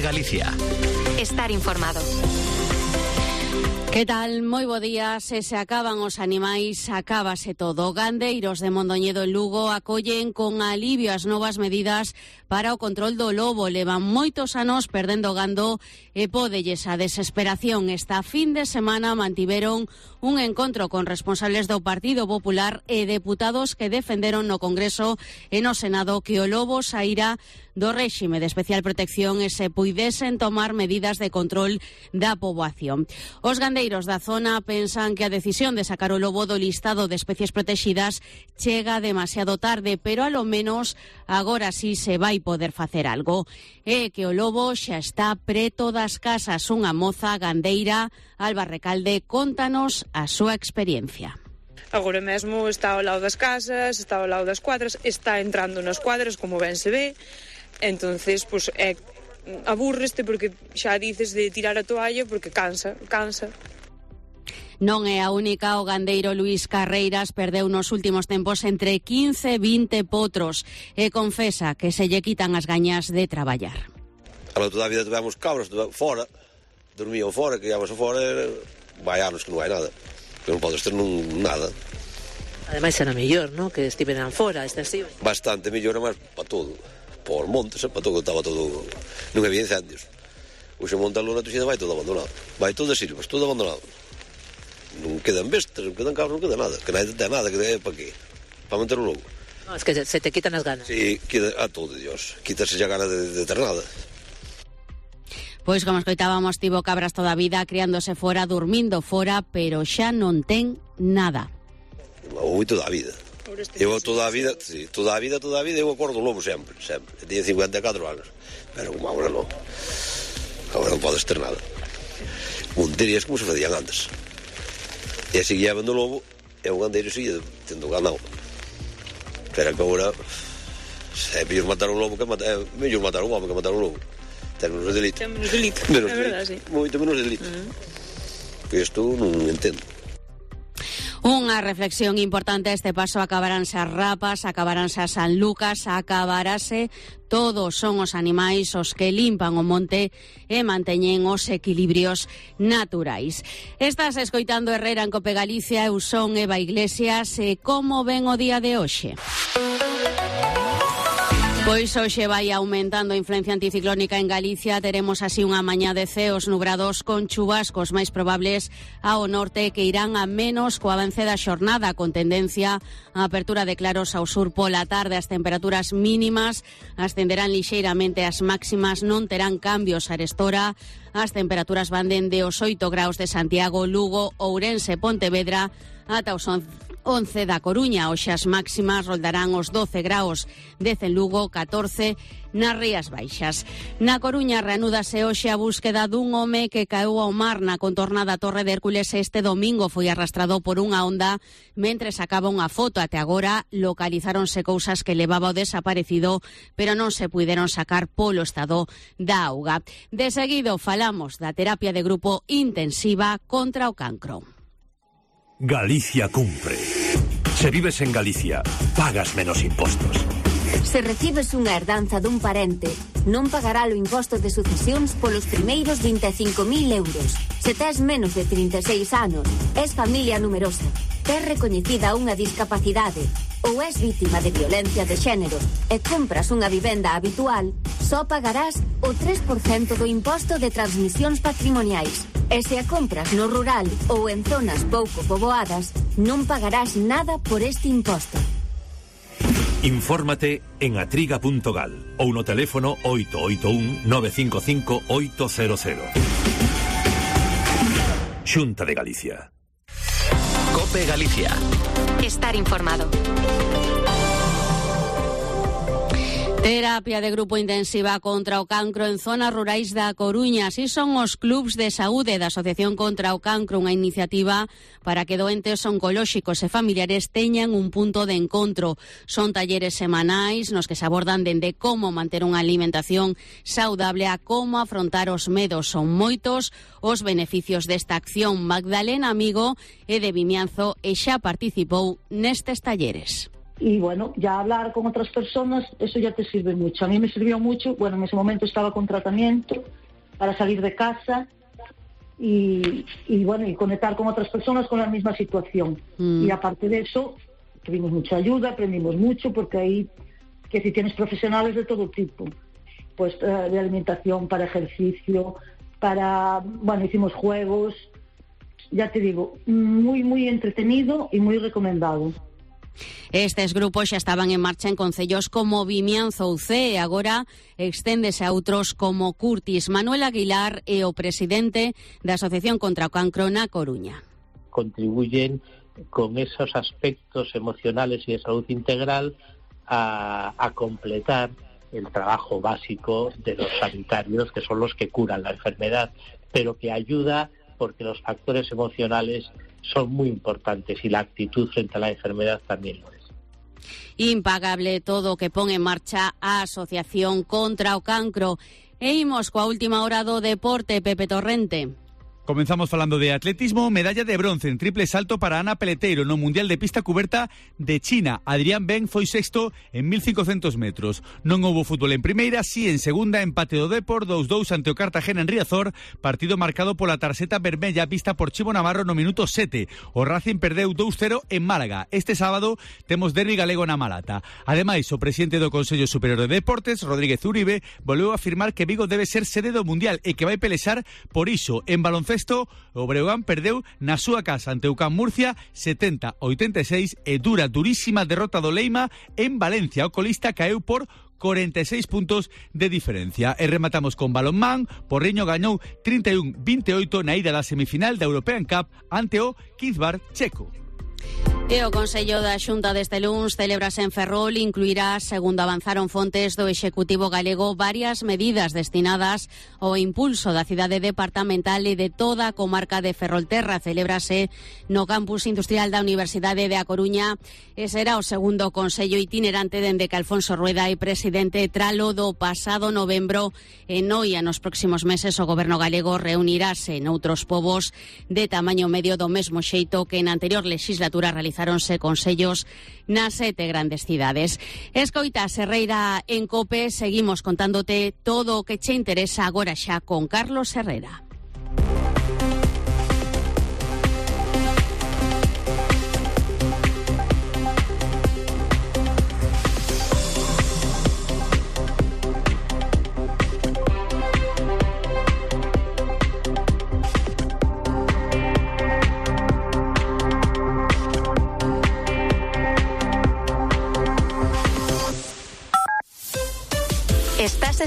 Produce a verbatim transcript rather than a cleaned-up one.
Galicia. Estar informado. Que tal? Moi bo día. Se se acaban os animais, acábase todo. Gandeiros de Mondoñedo en Lugo acollen con alivio as novas medidas para o control do lobo. Levan moitos anos perdendo gando e pódelles a desesperación. Esta fin de semana mantiveron un encontro con responsables do Partido Popular e deputados que defenderon no Congreso e no Senado que o lobo saíra do réxime de especial protección e se puidesen tomar medidas de control da poboación. Os gandeiros da zona pensan que a decisión de sacar o lobo do listado de especies protegidas chega demasiado tarde, pero a lo menos agora sí se vai poder facer algo. É que o lobo xa está preto das casas. Unha moza gandeira, Alba Recalde, contanos a súa experiencia. Agora mesmo está ao lado das casas, está ao lado das cuadras, está entrando nas cuadras, como ben se ve. Entonces, pues, é, aburreste porque xa dices de tirar a toalla porque cansa, cansa. Non é a única. O gandeiro Luís Carreiras perdeu nos últimos tempos entre quince e vinte potros e confesa que se lle quitan as gañas de traballar. A lo toda a vida tivemos cabros fora, dormían fora, que íamos fora, vai anos que non hai nada, que non podes ter nun, nada. Ademais era mellor, non? Que estiveran fora, extensivo. Bastante mellor, máis para todo. Por montes, para todo, estaba todo, non había incendios. Hoxe monta a luna tuxida, vai todo abandonado. Vai todo de silvas, todo abandonado. Non quedan bestas, non quedan cabros, non queda nada. Que nadie ten nada, que é para qué? Para manter o lobo. No, es que se te quitan as ganas. Sí, quita, a todo, Dios. Quítase xa ganas de, de ter nada. Pois como escoitábamos, tivo cabras toda a vida criándose fora, dormindo fora, pero xa non ten nada. Ou toda a vida. Eu toda a vida, sí, toda a vida, toda a vida eu acordo o lobo sempre, sempre. Tiña cincuenta e catro anos, pero como agora non. Agora non podes ter nada. Monterías como se facían antes. E seguía vendo o lobo e o gandeiro seguía tendo ganado. Pero que agora é mellor matar un lobo que matar, é mellor matar un home que matar un lobo. Ten menos delito. Ten menos delito, menos é verdade, sí. Moito menos delito. Uh-huh. Que isto non entendo. Unha reflexión importante a este paso: acabaránse as rapas, acabaránse as sanlucas, acabarase todos son os animais os que limpan o monte e manteñen os equilibrios naturais. Estás escoitando Herrera en Cope Galicia. Eu son Eva Iglesias. E como ven o día de hoxe? Pois hoxe vai aumentando a influencia anticiclónica en Galicia. Teremos así unha mañá de ceos nubrados con chubascos máis probables ao norte que irán a menos co avance da xornada, con tendencia a apertura de claros ao sur pola tarde. As temperaturas mínimas ascenderán lixeiramente, as máximas non terán cambios. Arestora as temperaturas van dende os oito graus de Santiago, Lugo, Ourense, Pontevedra ata os once da Coruña. Hoxe as máximas roldarán os doce graus de Lugo, catorce nas Rías Baixas. Na Coruña reanúdase hoxe a búsqueda dun home que caeu ao mar na contorna da Torre de Hércules este domingo. Foi arrastrado por unha onda mentre sacaba unha foto. Até agora localizáronse cousas que levaba o desaparecido, pero non se puideron sacar polo estado da auga. De seguido falamos da terapia de grupo intensiva contra o cancro. Galicia cumpre. Se vives en Galicia, pagas menos impostos. Se recibes unha herdanza dun parente, non pagará o imposto de sucesións polos primeiros vinte e cinco mil euros. Se tes menos de trinta e seis anos, es familia numerosa, tes recoñecida unha discapacidade ou és vítima de violencia de xénero e compras unha vivenda habitual, só pagarás o tres por cento do imposto de transmisións patrimoniais. E se a compras no rural ou en zonas pouco poboadas, non pagarás nada por este imposto. Infórmate en atriga punto gal ou no teléfono oito oito un nove cinco cinco oito cero cero. Xunta de Galicia. Cope Galicia. Estar informado. Terapia de grupo intensiva contra o cancro en zonas rurais da Coruña. Así son os clubs de saúde da Asociación contra o Cancro, unha iniciativa para que doentes oncolóxicos e familiares teñan un punto de encontro. Son talleres semanais nos que se abordan dende como manter unha alimentación saudable a como afrontar os medos. Son moitos os beneficios desta acción. Magdalena Amigo é de Vimianzo e xa participou nestes talleres. Y bueno, ya hablar con otras personas, eso ya te sirve mucho. A mí me sirvió mucho, bueno, en ese momento estaba con tratamiento para salir de casa y, y bueno, y conectar con otras personas con la misma situación. Mm. Y aparte de eso, tuvimos mucha ayuda, aprendimos mucho, porque ahí, que si tienes profesionales de todo tipo, pues eh, de alimentación, para ejercicio, para, bueno, hicimos juegos, ya te digo, muy, muy entretenido y muy recomendado. Estes grupos xa estaban en marcha en concellos como Vimianzo ou Cee e agora exténdese a outros como Curtis. Manuel Aguilar é o presidente da Asociación contra o Cancro na Coruña. Contribuyen con esos aspectos emocionales y de salud integral a, a completar el trabajo básico de los sanitarios, que son los que curan la enfermedad, pero que ayuda porque los factores emocionales son muy importantes y la actitud frente a la enfermedad también lo es. Impagable todo o que pon en marcha a Asociación contra o Cancro. E imos coa última hora do deporte, Pepe Torrente. Comenzamos falando de atletismo, medalla de bronce en triple salto para Ana Peleteiro no Mundial de Pista Cuberta de China. Adrián Ben foi sexto en mil cincocentos metros. Non houbo fútbol en primeira, si en segunda, empate do Depor, dos dous ante o Cartagena en Riazor, partido marcado pola tarxeta vermella vista por Chivo Navarro no minuto sete. O Racing perdeu dous cero en Málaga. Este sábado temos derbi galego na Malata. Ademais, o presidente do Consello Superior de Deportes, Rodríguez Uribe, volveu a afirmar que Vigo debe ser sede do Mundial e que vai pelexar por iso. En baloncesto, o Breogán perdeu na súa casa ante o Can Murcia setenta a oitenta e seis e dura, durísima derrota do Leima en Valencia. O colista caeu por cuarenta y seis puntos de diferencia. E rematamos con balonmán. Porriño gañou treinta y un a veintiocho na ida da semifinal da European Cup ante o Kizbar checo. E o Consello da Xunta deste luns celebrase en Ferrol, incluirá, segundo avanzaron fontes do Executivo galego, varias medidas destinadas ao impulso da cidade departamental e de toda a comarca de Ferrolterra. Celebrase no campus industrial da Universidade de A Coruña e será o segundo Consello itinerante dende que Alfonso Rueda é presidente tralo do pasado novembro. E noia nos próximos meses o Goberno galego reunirase noutros povos de tamaño medio do mesmo xeito que na anterior legislatura realizáronse consellos nas sete grandes cidades. Escoita, Herrera en COPE, seguimos contándote todo o que che interesa agora xa con Carlos Herrera. Estás